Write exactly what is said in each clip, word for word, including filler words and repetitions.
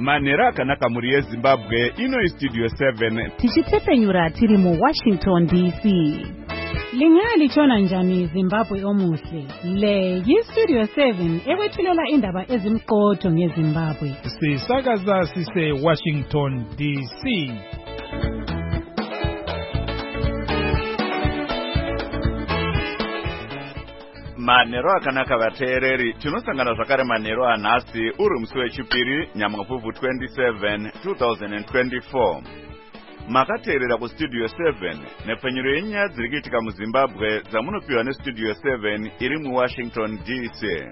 Manera akanaka muri yeZimbabwe ino studio seven tichitsepenyura tiri mu Washington D C. Lingali chona njani Zimbabwe omuhle. Le yi Studio seven ekwethulela indaba ezimqotho ngeZimbabwe. Sisakaza sise Washington D C. Manero akanaka vateereri tinosangana zvakare manero anhasi uri musi wechipiri nyamwapfubvu twenty-seven two thousand twenty-four. Makateerera kustudio seven nepfenyuro yenyaya dziri kuitika muZimbabwe dzamunopiwa nestudio seven iri muWashington D C.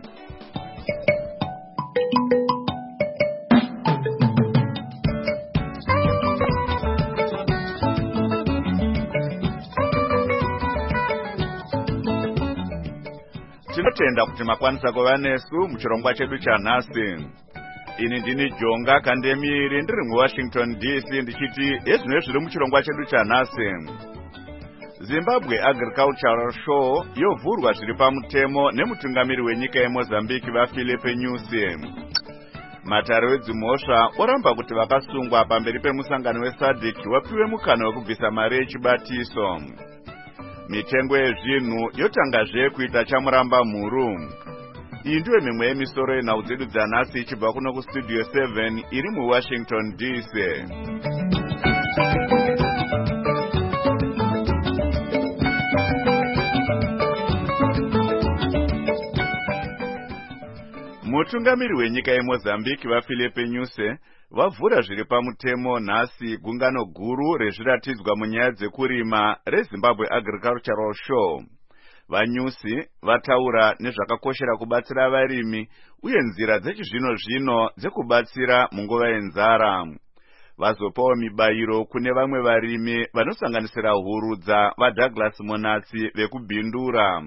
Tinotenda kuti makwanisa kuva nesu muchirongwa chedu chanhasi. Ini ndini Jonga Kandemiri ndiri muWashington D C ndichiti ezvino zviri muchirongwa chedu chanhasi. Zimbabwe Agricultural Show yovhurwa zviri pamutemo nemutungamiri wenyika yeMozambique vaPhilippe Nyusi. Matare wedzimhosva oramba kuti vakasungwa pamberi pemusangano weSADC wapiwe mukana wekubvisa mari yechibatiso. Mitengo yezvinhu yotangazve kuita chamuramba mhuru. Iyi ndiyo mimwe yemisoro yenhau dzedu dzanhasi ichibva kuno kustudio seven iri muWashington D C. Mutungamiri wenyika yeMozambique vaPhilippe Nyusi vavhura zviri pamutemo nhasi gungano guru rezviratidzwa munyaya dzekurima reZimbabwe Agricultural Show. VaNyusi vataura nezvakakoshera kubatsira varimi uye nzira dzechizvino-zvino dzekubatsira munguva yenzara. Vazopawo mibayiro kune vamwe varimi vanosanganisira hurudza vaDouglas Monatsi vekubhindura.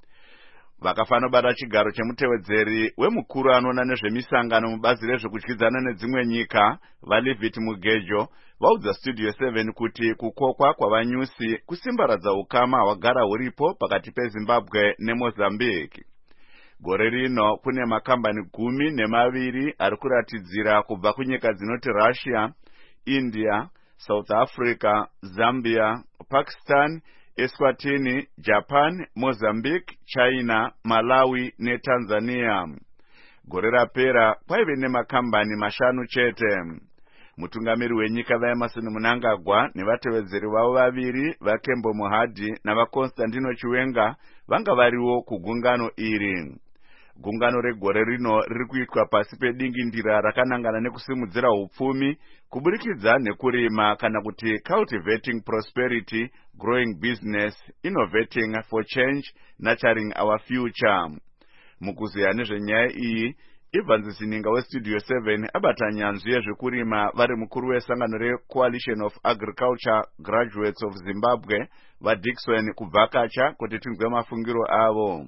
Vakafanobata chigaro chemutevedzeri wemukuru anoona nezvemisangano mubazi rezvekudyidzana nedzimwe nyika vaLevit Mugejo vaudza studio seven kuti kukokwa kwavanyusi kusimbaradza ukama hwagara huripo pakati peZimbabwe neMozambique. Gore rino kune makambani gumi nemaviri ari kuratidzira kubva kunyika dzinoti Russia, India, South Africa, Zambia, Pakistan, Eswatini, Japan, Mozambique, China, Malawi neTanzania. Gore rapera kwaive nemakambani mashanu chete. Mutungamiri wenyika vaEmerson Mnangagwa nevatevedzeri vavo vaviri vaKembo Mohadi navaConstantino Chiwenga vanga variwo kugungano iri. Gungano regore rino riri kuitwa pasi pedingindira rakanangana nekusimudzira upfumi kuburikidza nekurima kana kuti cultivating prosperity, growing business, innovating for change, nurturing our future. Mukuziya nezvenyaya iyi Ivan Zininga weStudio seven abata nyanzvi yezvekurima vari mukuru wesangano reCoalition of Agriculture Graduates of Zimbabwe vaDickson kubvakacha kuti tinzwe mafungiro avo.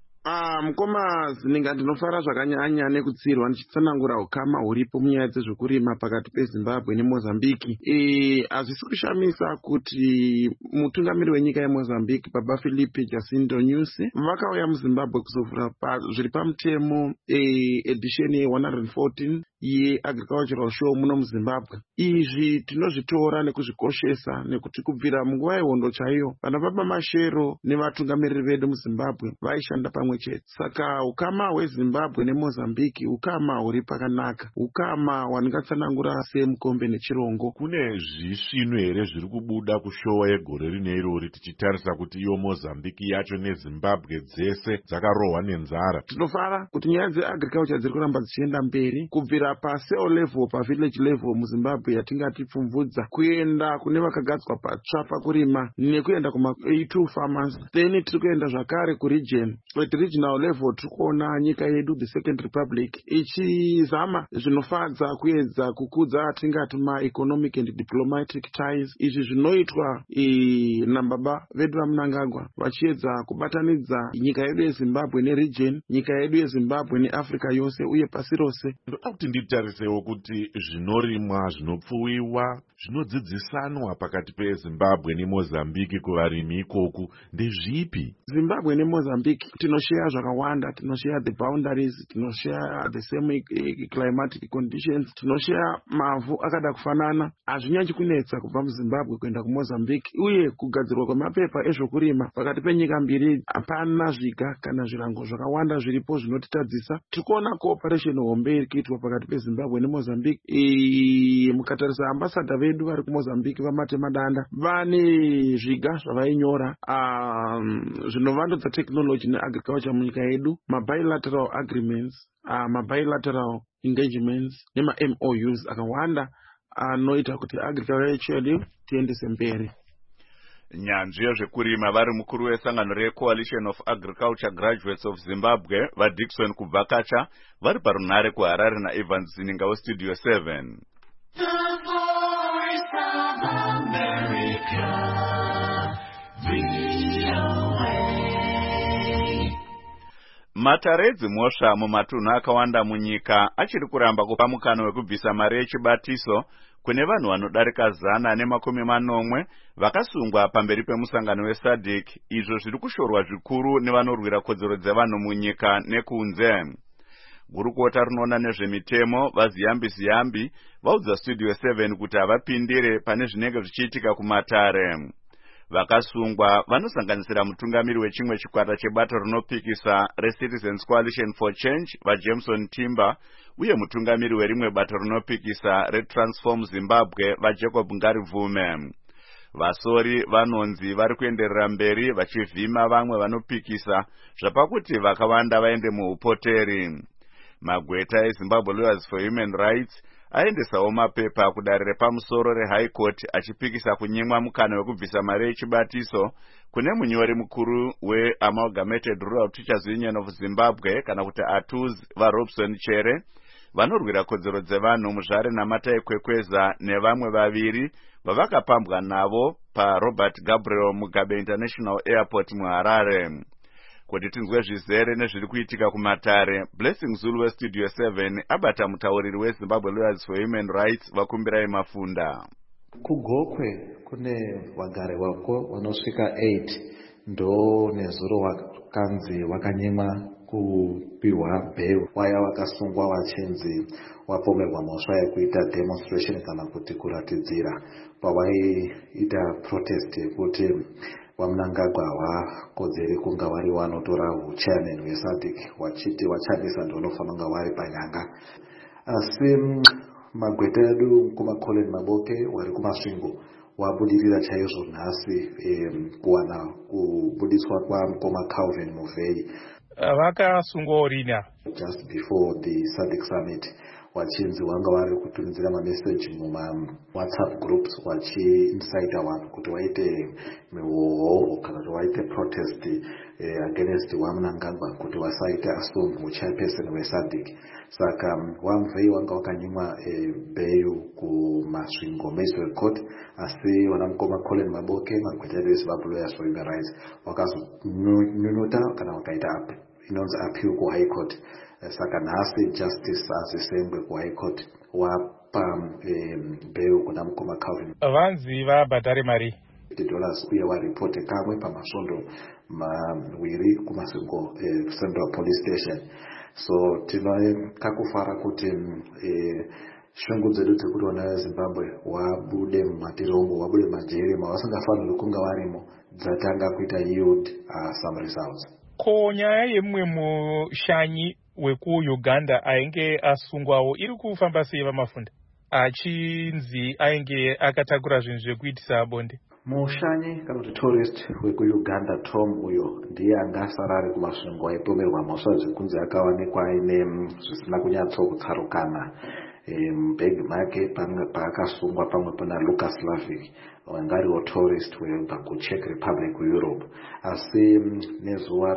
Ah, mukoma Zininga ndinofara zvakanyanya nekutsirwa ndichitsanangura ukama huripo munyaya dzezvekurima pakati peZimbabwe neMozambique. Eh, hazvisi kushamisa kuti mutungamiri wenyika yeMozambique Baba Philippe Jacinto Nyusi vakauya muZimbabwe kuzovhura zviri pamutemo eh, edition ye one hundred fourteen yeAgricultural Show muno muZimbabwe. Izvi tinozvitora nekuzvikoshesa nekuti kubvira munguva yehondo chaiyo vana baba Mashero nevatungamiriri vedu muZimbabwe vaishanda pamwe chete. Saka ukama hweZimbabwe neMozambique ukama huri pakanaka, ukama hwandingatsanangura semukombe nechirongo. Kune zvisvino here zviri kubuda kushowa yegore rino irori tichitarisa kuti iyo Mozambique yacho neZimbabwe dzese dzakarohwa nenzara? Tinofara kuti nyaya dzeagriculture dziri kuramba dzichienda mberi kubvira paseo level pavillage level muZimbabwe yatingati pfumvudza kuenda kune vakagadzwa patsva pakurima nekuenda kuma A two farmers, then tiri kuenda zvakare kuregion. At regional level tiri kuona nyika yedu the Second Republic ichizama zvinofadza kuedza kukudza tingati ma economic and diplomatic ties. Izvi zvinoitwa nababa vedu vaMnangagwa vachiedza kubatanidza nyika yedu yeZimbabwe neregion, nyika yedu yeZimbabwe neAfrica yose uye pasi rose. Ndoda kuti nditarisewo kuti zvinorimwa, zvinopfuwiwa, zvinodzidzisanwa pakati peZimbabwe neMozambique kuvarimi ikoku ndezvipi? Zimbabwe neMozambique tinoshare zvakawanda, tinoshare the boundaries, tinoshare the same uh, climatic conditions, tinoshare mavhu akada kufanana. Hazvinyanyi kunetsa kubva muZimbabwe kuenda kuMozambique, uye kugadzirwa kwemapepa ezvokurima pakati penyika mbiri hapana zviga kana zvirango zvakawanda zviripo zvinotitadzisa. Tikuona cooperation hombe iri kuitwa pakati peZimbabwe neMozambique. E, mukatarisa ambassador vedu vari kuMozambique vamatema danda vane zviga zvavainyora um, zvinovandudza technology neagriculture munyika yedu, mabilateral agreements, uh, mabilateral engagements nema-M O Us akawanda anoita kuti agriculture yedu tiendese mberi. Nyanzvi yezvekurima vari mukuru wesangano reCoalition of Agriculture Graduates of Zimbabwe vaDickson Kubvakacha vari parunare kuHarare naEvans Zininga weStudio seven. The Voice of America, V O A. Mataredzi mosva mumatunhu akawanda munyika achiri kuramba kupa mukana wekubvisa mari yechibatiso kune vanhu vanodarika zana nemakumi manomwe vakasungwa pamberi pemusangano weSADC, izvo zviri kushorwa zvikuru nevanorwira kodzero dzevanhu munyika nekunze. Gurukota rinoona nezvemitemo vaZiyambi Ziyambi vaudza Studio seven kuti havapindire pane zvinenge zvichiitika kumatare. Vakasungwa vanosanganisira mutungamiri wechimwe chikwata chebato rinopikisa reCitizens Coalition for Change vaJameson Timber uye mutungamiri werimwe bato rinopikisa reTransform Zimbabwe vaJacob Ngarivume. Vasori vanonzi vari kuenderera mberi vachivhima vamwe vanopikisa zvapakuti vakawanda vaende muupoteri. Magweta eZimbabwe Lawyers for Human Rights aendesawo mapepa kudare repamusoro reHigh Court achipikisa kunyimwa mukana wekubvisa mari yechibatiso kune munyori mukuru weAmalgamated Rural Teachers Union of Zimbabwe kana kuti A T U Z vaRobson Chere vanorwira kodzero dzevanhu muZvare naMatai Kwekweza nevamwe vaviri vavakapambwa navo paRobert Gabriel Mugabe International Airport muHarare. Kuti tinzwe zvizere nezviri kuitika kumatare, Blessing Zulu weStudio seven abata mutauriri weZimbabwe Lawyers for Human Rights Vakumbirai Mafunda. Kugokwe kune vagari vako vanosvika eight ndo nezuro wakanzi wakanyimwa kupiwa bheil waya wakasungwa vachinzi wapomerwa mhosva yekuita demonstration kana kuti kuratidzira pavaiita protest yekuti Wamnangagwa vakodzere kunga vari vanotora uchairman weSADC wachiti vachamisa ndonofanira kunga vari panyanga. Asi magweta edu kumaColin Maboke wari kumasvingo wabudirira chaizvo nhasi kuwana kubudiswa kwamukoma Calvin Muvhei. Vakasungwa rini? Just before the SADC summit wachinzi wanga vari kutumidzira mameseji muma WhatsApp groups wachiincita vanhu kuti waite mihoho kana kuti waite protest eh, against Wamnangagwa kuti wasaite asungwa chairperson weSADC. Saka Wamvei wanga wakanyimwa eh, bheil kumasvingo Magistrate Court, asi vanamukoma Colin Maboke magweta eZimbabwe Lawyers for Human Rights wakazonyunyuta kana wakaita inonzi appeal kuHigh Court. Saka nhasi Justice Azisengwe kuHigh Court wapa bheil kuna mukoma Calvin. Vanzi vabhadhare mari dollars uye waripote kamwe pamasvondo mawiri kumasvingo eh, Central Police Station. So tinokakufara kuti eh, shungu dzedu dzekuti vana veZimbabwe wabude mumatirongo wabude majeri mavasingafaniri kunga varimo dzatanga kuita yield uh, some results. Ko nyaya yemumwe mushanyi wekuUganda ainge asungwawo iri kufamba sei vaMafunda? Achinzi ainge akatakura zvinhu zvekuitisa bonde. Mushanyi kana kuti tourist wekuUganda Tom uyo ndiye angasara ari kumasvingo aipomerwa mhosva dzekunzi akawanikwa aine zvisina kunyatsokutsaukana mubhegi make paakasungwa pamwe pana Lucas Lavick wanga ariwo tourist webva kuCzech Republic kuEurope. Asi nezuva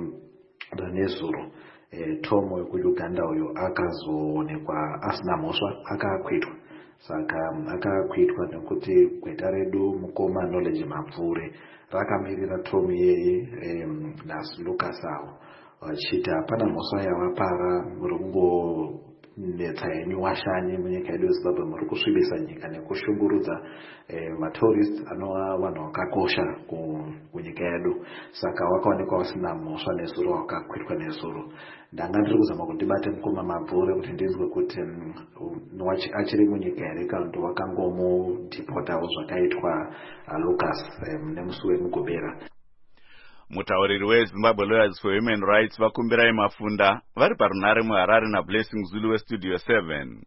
renezuro Tom wekuUganda uyo akazoonekwa asina mhosva akakwitwa. Saka akakwitwa nekuti gweta redu mukoma Knowledge Mapfure rakamirira Tom yeye naSi Lucas awo vachiti hapana mhosva yavapara rungo kunetsa henyu washanyi munyika yedu yezimbabwe muri kusvibisa nyika nekushungurudza vatourist anova vanhu vakakosha kunyika yedu. Saka wakaonekwa usina mhosva nezuro, wakakwitwa nezuro. Ndanga ndiri kuzama kuti ndibate mukoma mabvure kuti ndinzwe kuti achiri munyika here kana kuti wakangomudhipotawo zvakaitwa Lucas nemusi weMugobera. Mutauriri weZimbabwe Lawyers for Human Rights vakumbirai Mafunda vari parunare muHarare naBlessing Zulu weStudio seven.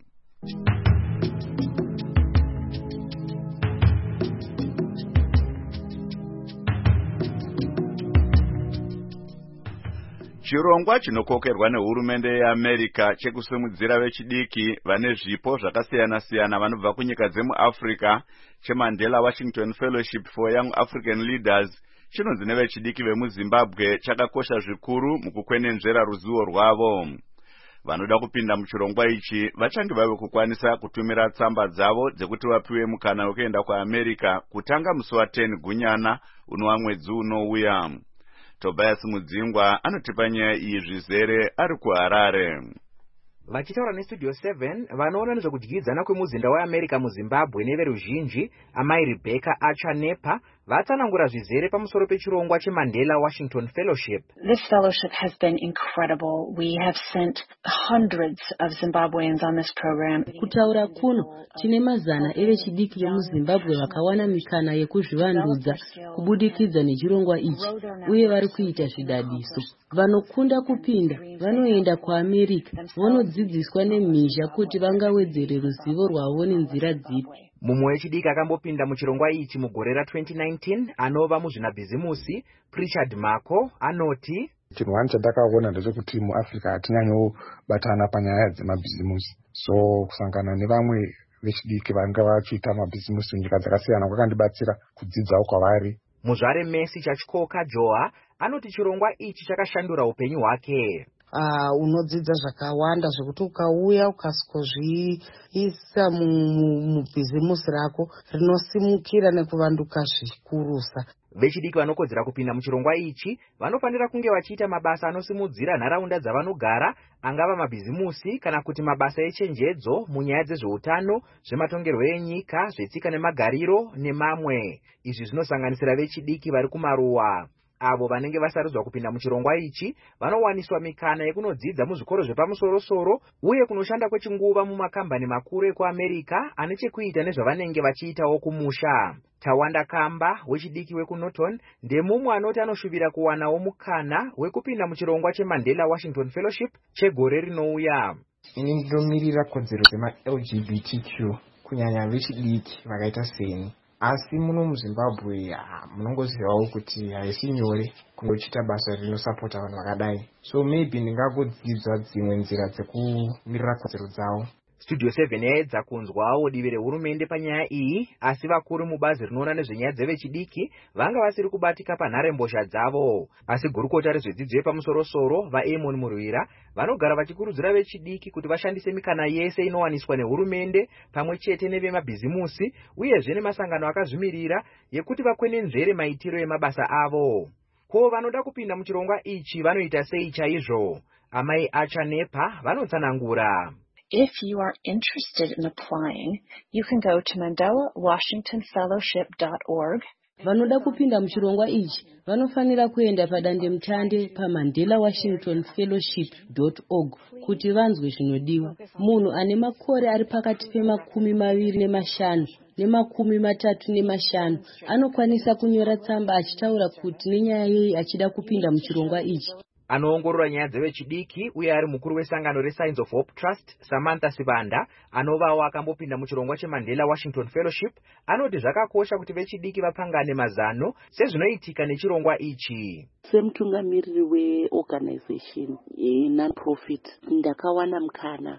Chirongwa chinokokerwa nehurumende yeAmerica chekusimudzira vechidiki vane zvipo zvakasiyana-siyana vanobva kunyika dzemuAfrica cheMandela Washington Fellowship for Young African Leaders chinonzi nevechidiki vemuZimbabwe chakakosha zvikuru mukukwenenzvera ruzivo rwavo. Vanoda kupinda muchirongwa ichi vachange vave kukwanisa kutumira tsamba dzavo dzekuti vapiwe mukana wekuenda kuAmerica kutanga musi wa ten Gunyana unova mwedzi unouya. Tobias Mudzingwa anotipa nyaya iyi zvizere ari kuHarare. Vachitaura neStudio seven vanoona nezvekudyidzana kwemuzinda weAmerica muZimbabwe neveruzhinji amai Rebecca Achanepa vatsanangura zvizere pamusoro pechirongwa cheMandela Washington Fellowship. This fellowship has been incredible. We have sent hundreds of Zimbabweans on this program. Kutaura kuno tine mazana evechidiki vemuZimbabwe vakawana mikana yekuzvivandudza kubudikidza nechirongwa ichi uye vari kuita zvidadiso. Vanokunda kupinda vanoenda kuAmerica vanodzidziswa nemhizha kuti vangawedzere ruzivo rwavo nenzira dzipi. Mumwe wechidiki akambopinda muchirongwa ichi mugore ra twenty nineteen anova muzvinabhizimusi Pritchard Mako anoti chinhu wani chandakaona ndechekuti muAfrica hatinyanyobatana panyaya dzemabhizimusi, so kusangana nevamwe vechidiki vanga vachiita mabhizimusi munyika dzakasiyana kwakandibatsira kudzidzawo kwavari. Muzvare Messi Chachikoka Joa anoti chirongwa ichi chakashandura upenyu hwake. Uh, unodzidza zvakawanda zvekuti ukauya ukaskozviisa mubhizimusi rako rinosimukira nekuvanduka zvikurusa. Vechidiki vanokodzera kupinda muchirongwa ichi vanofanira kunge vachiita mabasa anosimudzira nharaunda dzavanogara, angava mabhizimusi kana kuti mabasa echenjedzo munyaya dzezveutano, zvematongerwo enyika, zvetsika nemagariro nemamwe. Izvi zvinosanganisira vechidiki vari kumaruwa. Avo vanenge vasarudzwa kupinda muchirongwa ichi vanowaniswa mikana yekunodzidza muzvikoro zvepamusoro-soro uye kunoshanda kwechinguva mumakambani makuru ekuAmerica ane chekuita nezvavanenge vachiitawo kumusha. Tawanda Kamba wechidiki wekuNorton ndemumwe anoti anoshuvira kuwanawo mukana wekupinda muchirongwa cheMandela Washington Fellowship chegore rinouya. Ini ndinomirira kodzero dzema-L G B T Q kunyanya vechidiki vakaita seni. Asi muno muZimbabwe munongozivawo kuti haisi nyore kundochita basa rinosapota vanhu vakadai. So maybe ndingagodzidza dzimwe nzira dzekumirira kodzero dzavo. Studio seven yaedza kunzwawo divi rehurumende panyaya iyi, asi vakuru mubazi rinoona nezvenyaya dzevechidiki vanga vasiri kubatika panharembozha dzavo. Asi gurukota rezvedzidzo yepamusoro-soro vaEmon Murwira vanogara vachikurudzira vechidiki kuti vashandise mikana yese inowaniswa nehurumende pamwe chete nevemabhizimusi uyezve nemasangano akazvimirira yekuti vakwenenzvere maitiro emabasa avo. Ko vanoda kupinda muchirongwa ichi vanoita sei chaizvo? Amai Achanepa vanotsanangura. If you are interested in applying, you can go to mandela washington fellowship dot org. Vanoda kupinda muchirongwa ichi vanofanira kuenda padandemutande pamandela washington fellowship dot org kuti vanzwe zvinodiwa. Munhu ane makore ari pakati pemakumi maviri nemashanu nemakumi matatu nemashanu anokwanisa kunyora tsamba achitaura kuti nenyaya yei achida kupinda muchirongwa ichi. Anoongorora nyaya dzevechidiki uye ari mukuru wesangano reSigns of Hope Trust Samantha Sibanda anovawo akambopinda muchirongwa cheMandela Washington Fellowship anoti zvakakosha kuti vechidiki vapangane mazano sezvinoitika nechirongwa ichi. Semutungamiriri weorganization non-profit ndakawana mukana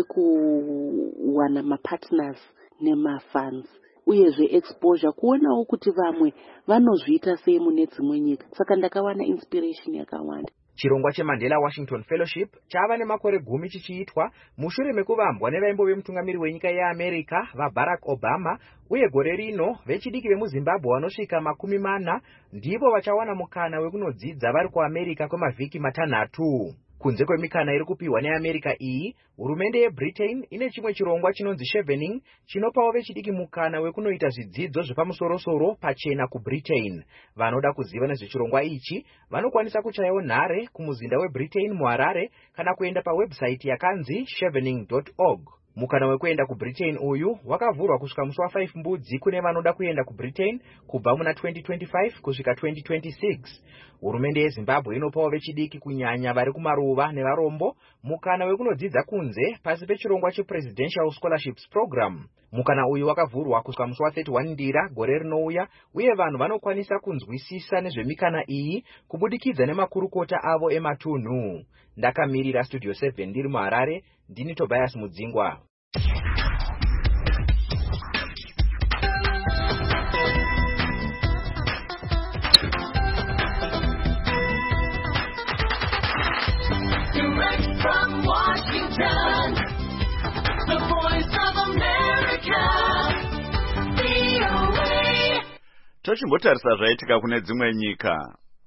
wekuwana mapartners nemafunds uyezve exposure kuonawo kuti vamwe vanozviita sei mune dzimwe nyika, saka ndakawana inspiration yakawanda. Chirongwa cheMandela Washington Fellowship chava nemakore gumi chichiitwa mushure mekuvambwa nevaimbo vemutungamiri wenyika yeAmerica vaBarack Obama, uye gore rino vechidiki vemuZimbabwe vanosvika makumi mana ndivo vachawana mukana wekunodzidza vari kuAmerica kwemavhiki matanhatu. Kunze kwemikana iri kupiwa neAmerica iyi, hurumende yeBritain ine chimwe chirongwa chinonzi Chevening chinopawo vechidiki mukana wekunoita zvidzidzo zvepamusoro-soro pachena kuBritain. Vanoda kuziva nezvechirongwa ichi vanokwanisa kuchayawo nhare kumuzinda weBritain muHarare kana kuenda pawebsite yakanzi chevening dot org. Mukana wekuenda kuBritain uyu wakavhurwa kusvika musi wa5 mbudzi kune vanoda kuenda kuBritain kubva muna twenty twenty-five kusvika twenty twenty-six. Hurumende yeZimbabwe inopawo vechidiki kunyanya vari kumaruva nevarombo mukana wekunodzidza kunze pasi pechirongwa chePresidential Scholarships Program. Mukana uyu wakavhurwa kusvika musi wa thirty-one Ndira gore rinouya, uye vanhu vanokwanisa kunzwisisa nezvemikana iyi kubudikidza nemakurukota avo ematunhu. Ndakamirira Studio seven ndiri muHarare, ndini Tobias Mudzingwa. Direct from Washington, the voice of America, V O A. Tochimbotarisa zvaitika kune dzimwe nyika.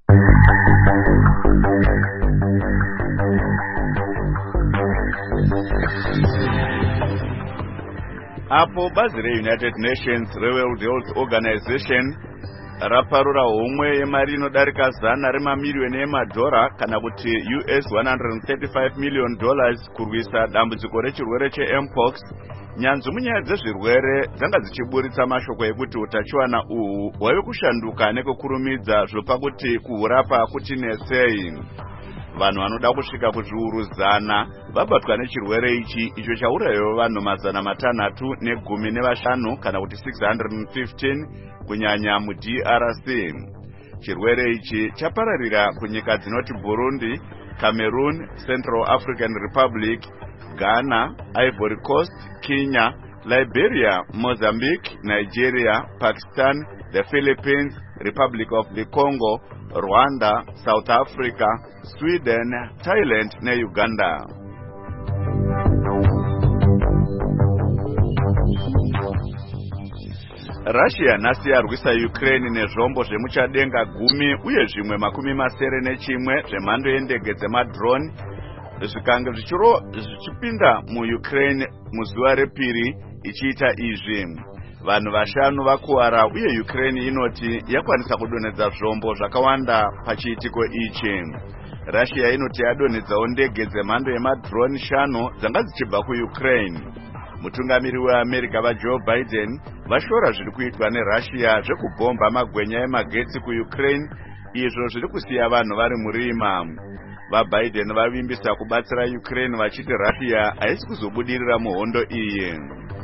Apo bazi reUnited Nations reWorld Health Organization raparura homwe yemari inodarika zana remamiliyoni emadhora kana kuti U S one hundred thirty-five million dollars kurwisa dambudziko rechirwere cheMpox. Nyanzvu munyaya dzezvirwere dzanga dzichiburitsa mashoko ekuti utachiwana uhu hwave kushanduka nekukurumidza zvopakuti kuhurapa kuchinesei. Vanhu vanoda kusvika kuzviuru zana vabatwa nechirwere ichi, icho chaurayiwa vanhu mazana matanhatu negumi nevashanu kana kuti six hundred fifteen kunyanya muD R C. Chirwere ichi chapararira kunyika dzinoti Burundi, Cameroon, Central African Republic, Ghana, Ivory Coast, Kenya, Liberia, Mozambique, Nigeria, Pakistan, the Philippines, Republic of the Congo, Rwanda, South Africa, Sweden, Thailand na Uganda. Russia nhasi yarwisa Ukraine nezvombo zvemuchadenga gumi uye zvimwe makumi masere nechimwe zvemhando yendege dzemadrone zvikanga zvichipinda muUkraine muzuva repiri ichiita izvi. Vanhu vashanu vakuwara uye Ukraine inoti yakwanisa kudonedza zvombo zvakawanda pachiitiko ichi. Russia inoti yadonedzawo ndege dzemhando yemadrone shanu dzanga dzichibva kuUkraine. Mutungamiri weAmerica vaJoe Biden vashora zviri kuitwa neRussia zvekubhomba magwenya emagetsi kuUkraine, izvo zviri kusiya vanhu vari murima. VaBiden vavimbisa kubatsira Ukraine vachiti Russia haisi kuzobudirira muhondo iyi.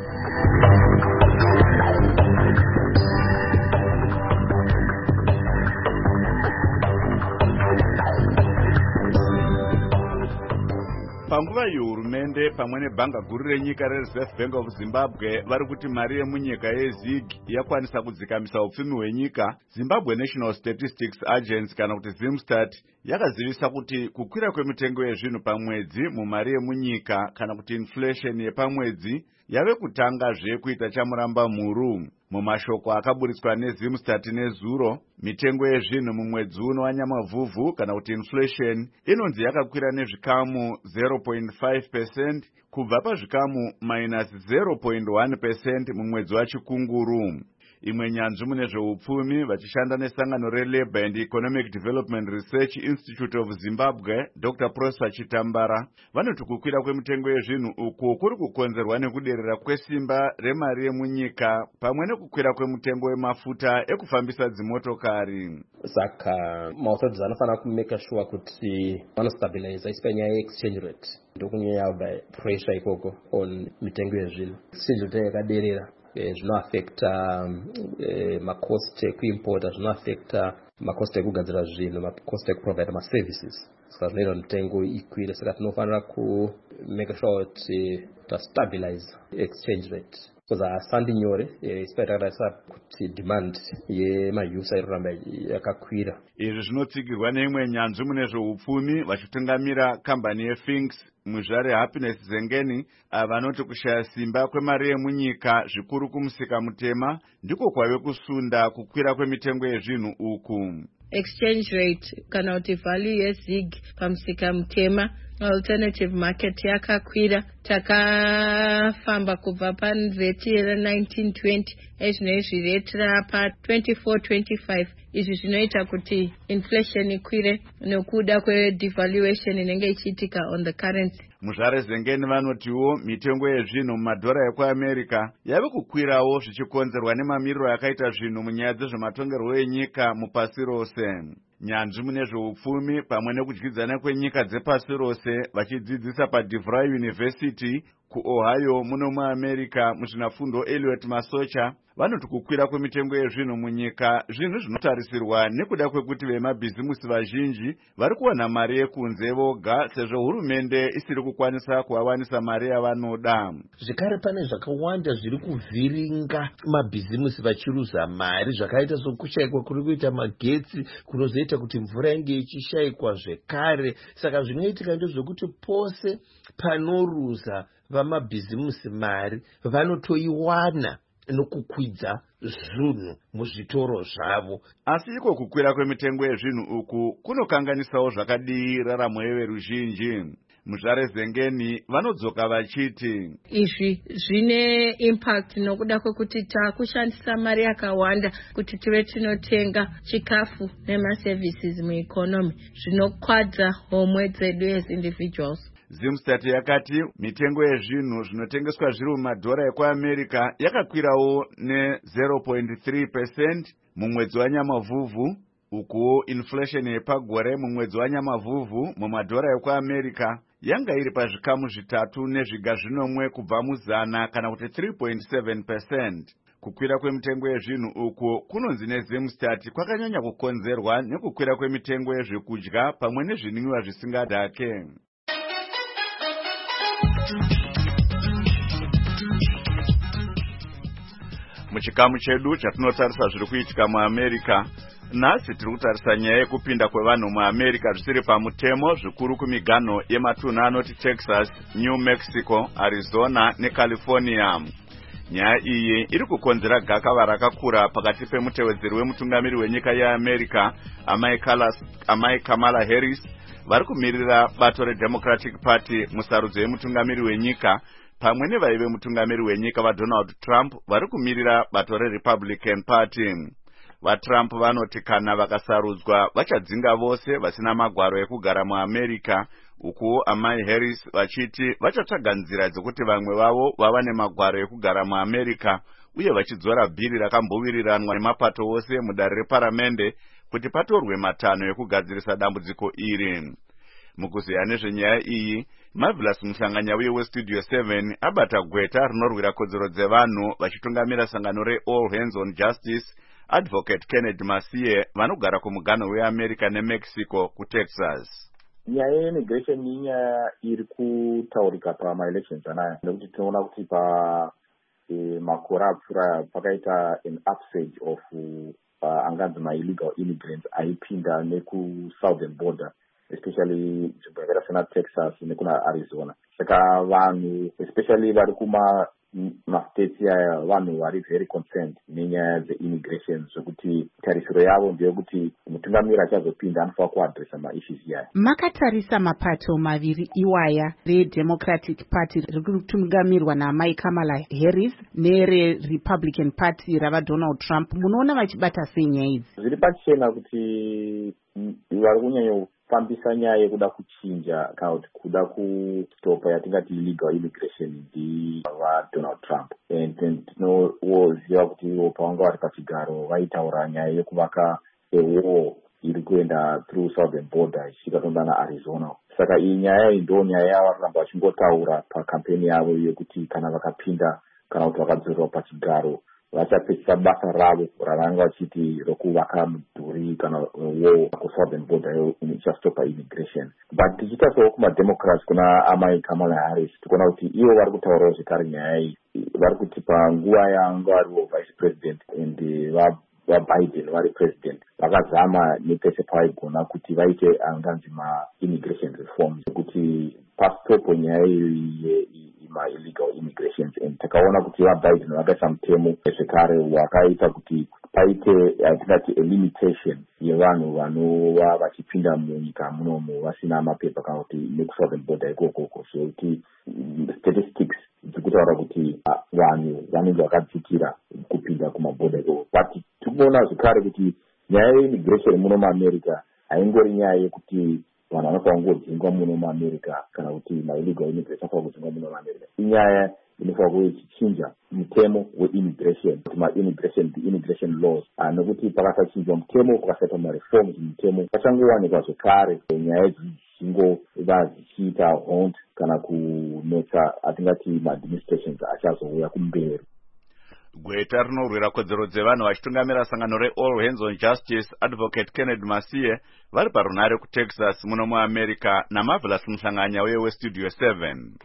Panguva yehurumende pamwe nebhanga guru renyika reReserve Bank of Zimbabwe vari kuti mari yemunyika yeZig yakwanisa kudzikamisa upfumi hwenyika, Zimbabwe National Statistics Agency kana kuti Zimstat yakazivisa kuti kukwira kwemitengo yezvinhu pamwedzi mumari yemunyika kana kuti inflation yepamwedzi yave kutanga zvekuita chamuramba mhuru. Mumashoko akaburitswa neZimstat nezuro, mitengo yezvinhu mumwedzi uno wanyamavhuvhu kana kuti inflation inonzi yakakwira nezvikamu zero point five percent kubva pazvikamu minus zero point one percent mumwedzi wachikunguru. Imwe nyanzvu mune zveupfumi vachishanda nesangano reLabour and Economic Development Research Institute of Zimbabwe, Doctor Prosper Chitambara, vanoti kukwira kwemitengo yezvinhu uku kuri kukonzerwa nekuderera kwesimba remari yemunyika pamwe nekukwira kwemitengo yemafuta ekufambisa dzimotokari. Saka maauthorities anofanira kumeka sure kuti vanostabilize isipanyaya exchange rate ndokunyaya by pressure ikoko on mitengo yezvinhu. Exchange rate yakaderera zvinoaffecta um, macost ekuimporta, zvinoaffecta macost ekugadzira zvinhu, macost ekuprovide maservices. Saka zvinoita mitengo ikwire, saka tinofanira kumeka sure kuti tastabilize exchange rate. Because asandi nyore isipaya takatarisa kuti demand yemause iroramba yakakwira. Izvi zvinotsigirwa neimwe nyanzvu mune zveupfumi vachitungamira kambani yeFinks muzvare Happiness Zengeni vanoti kushaya simba kwemari yemunyika zvikuru kumusika mutema ndiko kwave kusunda kukwira kwemitengo yezvinhu uku. exchange rate kana kuti value yezig pamusika mutema alternative market yakakwira. Takafamba kubva parate ra19 twenty ezvino izvi rate rapa twenty-four twenty-five. Izvi zvinoita kuti inflation ikwire nekuda kwedevaluation inenge ichiitika on the currency. muzvarezengeni vanotiwo mitengo yezvinhu mumadhora ekuamerica yave kukwirawo zvichikonzerwa nemamiriro akaita zvinhu munyaya dzezvematongerwo enyika mupasi rose. nyanzvi mune zveupfumi pamwe nekudyidzana kwenyika dzepasi rose vachidzidzisa paDeVry University kuOhio muno muamerica muzvinafundo Elliot Masocha vanoti kukwira kwemitengo yezvinhu munyika zvinhu zvinotarisirwa nekuda kwekuti vemabhizimusi vazhinji vari kuwana mari yekunze voga sezvo hurumende isiri kukwanisa kuvawanisa mari yavanoda. Zvekare pane zvakawanda zviri kuvhiringa mabhizimusi vachiruza mari zvakaita sokushaikwa kuri kuita magetsi kunozoita kuti mvura inge ichishayikwa zvekare. Saka zvinoitika ndezvekuti pose panoruza vamabhizimusi mari vanotoiwana nokukwidza zvinhu muzvitoro zvavo. Asi iko kukwira kwemitengo yezvinhu uku kunokanganisawo zvakadii raramo yeveruzhinji. muzvarezengeni vanodzoka vachiti izvi zvine impact nokuda kwekuti takushandisa mari yakawanda kuti tive tinotenga chikafu nemaservices mueconomy zvinokwadza homwe dzedu as individuals. Zimstat yakati mitengo yezvinhu zvinotengeswa zviri mumadhora ekuAmerica yakakwirawo ne zero point three percent mumwedzi waNyamavhuvhu, uku inflation yepagore mumwedzi waNyamavhuvhu mumadhora ekuAmerica yanga iri pazvikamu zvitatu nezviga zvinomwe kubva muzana kana kuti three point seven percent. Kukwira kwemitengo yezvinhu uku kunonzi neZimstat kwakanyanya kukonzerwa nekukwira kwemitengo yezvekudya pamwe nezvinwiwa zvisingadhake. Muchikamu chedu chatinotarisa zviri kuitika muAmerica, nhasi tiri kutarisa nyaya yekupinda kwevanhu muAmerica zvisiri pamutemo zvikuru kumiganho yematunhu anoti Texas, New Mexico, Arizona neCalifornia. Nyaya iyi iri kukonzera gakava rakakura pakati pemutevedzeri wemutungamiri wenyika yeAmerica amai Kamala Harris vari kumirira bato reDemocratic Party musarudzo yemutungamiri wenyika pamwe nevaive mutungamiri wenyika vaDonald Trump vari kumirira bato reRepublican Party. VaTrump vanoti kana vakasarudzwa vachadzinga vose vasina magwaro ekugara muAmerica, uku amai Harris vachiti vachatsvaga nzira dzekuti vamwe vavo vava nemagwaro ekugara muAmerica uye vachidzora bhiri rakamboviriranwa nemapato ose mudare reparamende kuti patorwe matanho ekugadzirisa dambudziko iri. Mukuziya nezvenyaya iyi, Marvelous Muhlanganyauye weStudio seven abata gweta rinorwira kodzero dzevanhu vachitungamira sangano reAll Hands on Justice, Advocate Kennedy Masie vanogara kumuganho weAmerica neMexico kuTexas. Nyaya ye'immigration inyaya iri kutaurika pama-elections anaya nekuti tinoona kuti pa e, makore apfuura pakaita an upsurge of uh, anganzi ma-illegal immigrants aipinda neku-southern border, especially nzvimbo yakaita sena Texas nekuna Arizona. Saka vanhu especially vari kuma mastates aya vanhu vari very concerned nenyaya dze'immigration zvekuti tarisiro yavo ndeyekuti mutungamiri achazopinda anofanira kuadresa maissues iyaya. Makatarisa mapato maviri iwaya reDemocratic Party riri kutungamirwa naamai Kamala Harris nereRepublican Party ravaDonald Trump, munoona vachibata sei nyaya idzi? Zviri pachena kuti vari kunyanya fambisa nyaya yekuda kuchinja kana kuti kuda kustopa yatingati illegal immigration ndivaDonald Trump. And tinoziva kuti ivo pavanga vari pachigaro vaitaura nyaya yekuvaka ewall iri kuenda through southern border ichika tonda naArizona. Saka iyi nyaya iyi ndo nyaya yavari kuramba vachingotaura pakampeni yavo yekuti kana vakapinda kana kuti vakadzorerwa pachigaro vachapedzisa basa ravo ravanga vachiti rokuvaka mudhuri kana wall kusouthern border ichastopa immigration. But tichitasawo kumademocrats kuna amai Kamala Harris tikuona kuti ivo vari kutaurawo zvekare nyaya iyi. Vari kuti panguva yanga variwo vice president and vaBiden vari president vakazama nepese pavaigona kuti vaite anganzi ma-immigration reforms kuti pastopo nyaya iyi ma-illegal immigrations and takaona kuti vaBiden vakaisa mutemo zvekare wakaita kuti paite yatingati a-limitation yevanhu vanova vachipinda munyika munomu vasina mapepa kana kuti nekusouthern border ikokoko zvekuti statistics dzikutaura kuti vanhu vanenge vakadzikira kupinda kumabhodha ikoko but tikuona zvekare kuti nyaya yeimmigration muno muamerica haingori nyaya yekuti vanhu vanofanira kungodzingwa muno muamerica kana kuti ma-illegal immigration anofanira kudzingwa muno muamerica inyaya inofanira kuve ichichinja mutemo weimmigration kuti ma-immigration the immigration laws nekuti pakasachinjwa mutemo pakasaitwa mareforms mutemo pachangowanikwa zvekare nyaya dzingova dzichiita haunt kana kunetsa atingati ma-administrations achazouya kumberi. Gweta rinorwira kodzero dzevanhu vachitungamira sangano reAll Hands on Justice Advocate Kennedy Masiye vari parunare kuTexas muno muamerica naMarvelous Muhlanganya weweStudio seven.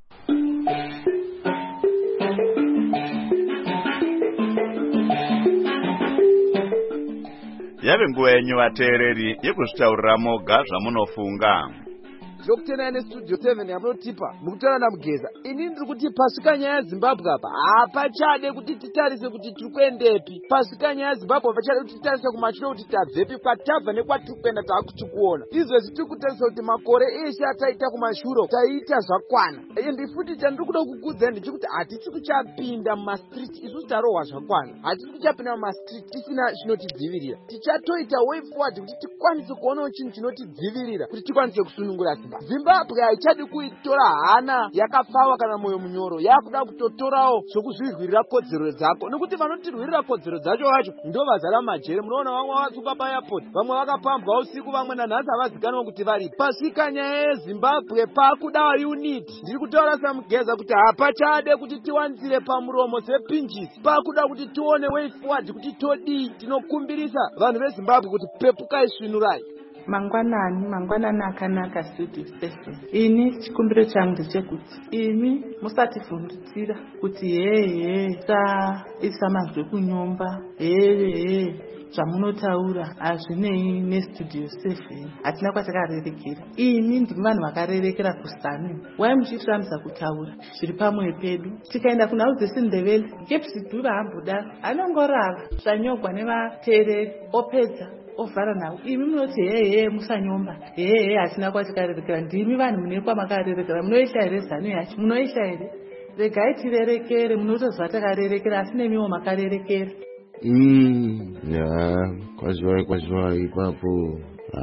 Yave nguva yenyu vateereri yekuzvitaurira moga zvamunofunga. zvokutena nestudio seven yamunotipa mukutaura namugeza ini ndiri kuti pasvika nyaya yezimbabwe apa hapachade kuti titarise kuti tiri kuendepi. pasvika nyaya yezimbabwe hapachade kuti titarise kumashure kuti tabvepi kwatabva nekwatiri kuenda taakuti kuona izvezvi tiri kutarisa kuti makore eshe ataita kumashure taiita zvakwana ende futi chandiri kuda kukuudzai ndechekuti hatisi kuchapinda mumastriti isusu tarohwa zvakwana hatisi kuchapinda mumastriti tisina chinotidzivirira tichatoita way forward kuti tikwanise kuonawo chinhu chinotidzivirira kuti tikwanise kusunungura Zimbabwe haichadi kuitora hana yakapfawa kana moyo munyoro yakuda kutotorawo zvokuzvirwirira kodzero dzako nekuti vanotirwirira kodzero dzacho vacho ndo vazara majere munoona vamwe vakasuka payairport vamwe vakapambwa usiku vamwe nanhasi havazikanwa kuti vari pasvika nyaya yezimbabwe pakuda unity ndiri kutaura samugeza kuti hapachade kuti tiwanisire pamuromo sepinjisi pakuda kuti tione way forward kuti todii tinokumbirisa vanhu vezimbabwe kuti pepukai svinurai. Mangwanani, mangwanani akanaka studio station. Ini chikumbiro changu ndechekuti imi musativhundutsira kuti hehe sa isa mazwe kunyomba hehe zvamunotaura hazvinei nestudio seven hatina kwatakarerekera. Imi ndimi vanhu vakarerekera kusani wai muchitiramisa kutaura zviri pamwe pedu tikaenda kuna udzesindeveli kepsidhura hambudaro anongorava zvanyogwa nevateereri opedza ovhara nawo imi munoti hehe musanyomba hehe hatina kwatikarerekera ndimi vanhu mune kwamakarerekera munoisha here zano yacho munoisha here regai tirerekere munotozva takarerekera asi nemiwo makarerekera. ya kwazivai kwazivai ipapo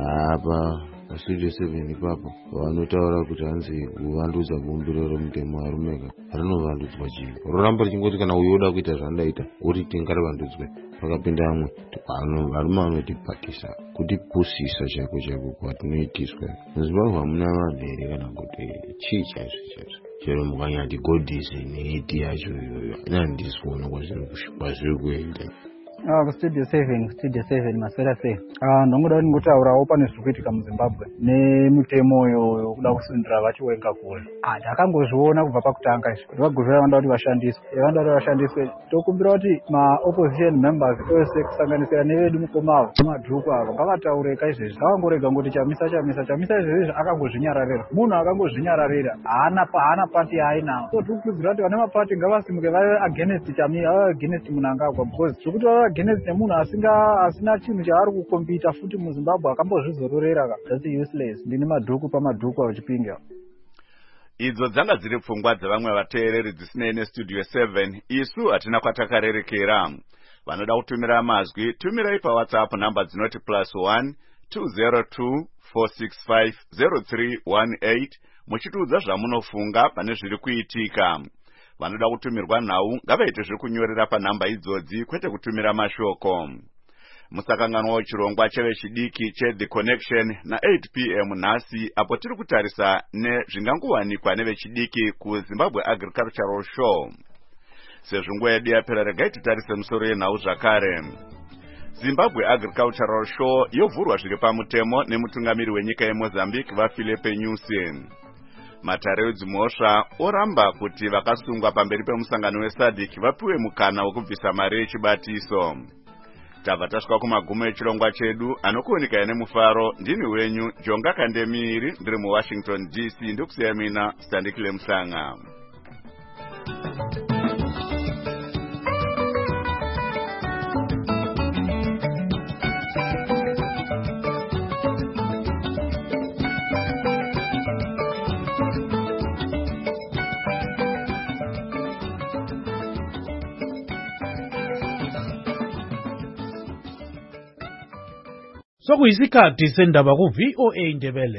apa pastudio seven ipapo vanotaura kuti hanzi kuvandudza bumbiro romutemo harumeka rinovandudzwa chii roramba richingoti kana uyo oda kuita zvandaita oti ngarivandudzwe pakapinda amwe varume vanotipakisa kutipusisa chaiko chaiko kwatinoitiswa muzimbabwe hamuna mabhere kana kuti chii chaizvo chaizvo chero mukanyati godhisi neiti yacho iyoyo inandisikuona kwazviri kuenda. Ah, kustudio seven, kustudio seven maswera sei. Ah, ndongoda kuti ngotaurawo pane zviri kuitika muZimbabwe nemutemo uyo kuda kusundira vachiwenga kure. Ah, ndakangozviona kubva pakutanga izvo. Ndivaguvira vanoda kuti vashandiswe. Vanoda kuti vashandiswe. Tokumbira kuti ma-opposition members ose kusanganisira nevedu mukomavo madhuku avo ngavataureka izvezvi. Ngavangorega ngoti chamisa chamisa chamisa izvezvi akangozvinyararira. Munhu akangozvinyararira haana haana pati yaainawo. So tikukurudzira kuti vane mapati ngavasimuke vave against chami vave against munhu angagwa because zvekuti vave against nemunhu asinga asina chinhu chaari kukombita futi muZimbabwe akambozvizororera ka that's useless. Ndine madhuku pamadhuku vachipinga. Idzo dzanga dziri pfungwa dzevamwe vateereri dzisinei nestudio seven isu hatina kwatakarerekera. Vanoda kutumira mazwi tumirai paWhatsApp namba dzinoti plus one two zero two four six five zero three one eight muchitiudza zvamunofunga pane zviri kuitika. Vanoda kutumirwa nhau ngavaite zviri kunyorera panhamba idzodzi kwete kutumira mashoko. Musakanganwa chirongwa chevechidiki cheThe Connection na eight p m nhasi apo tiri kutarisa nezvingangowanikwa nevechidiki kuZimbabwe Agricultural Show. Sezvo nguva yedu yapera regai titarise musoro yenhau zvakare. Zimbabwe Agricultural Show yovhurwa zviri pamutemo nemutungamiri wenyika yeMozambique vaPhilippe Nyusi. Matare wedzimhosva oramba kuti vakasungwa pamberi pemusangano weSADC vapiwe mukana wekubvisa mari yechibatiso. Tabva tasvika kumagumo echirongwa chedu anokuoneka nemufaro. Ndini wenyu Jonga Kandemiri ndiri muWashington D C ndokusiyamina Standikile Muhlanga. Sokuyisikhathi sendaba ku V O A Indebele.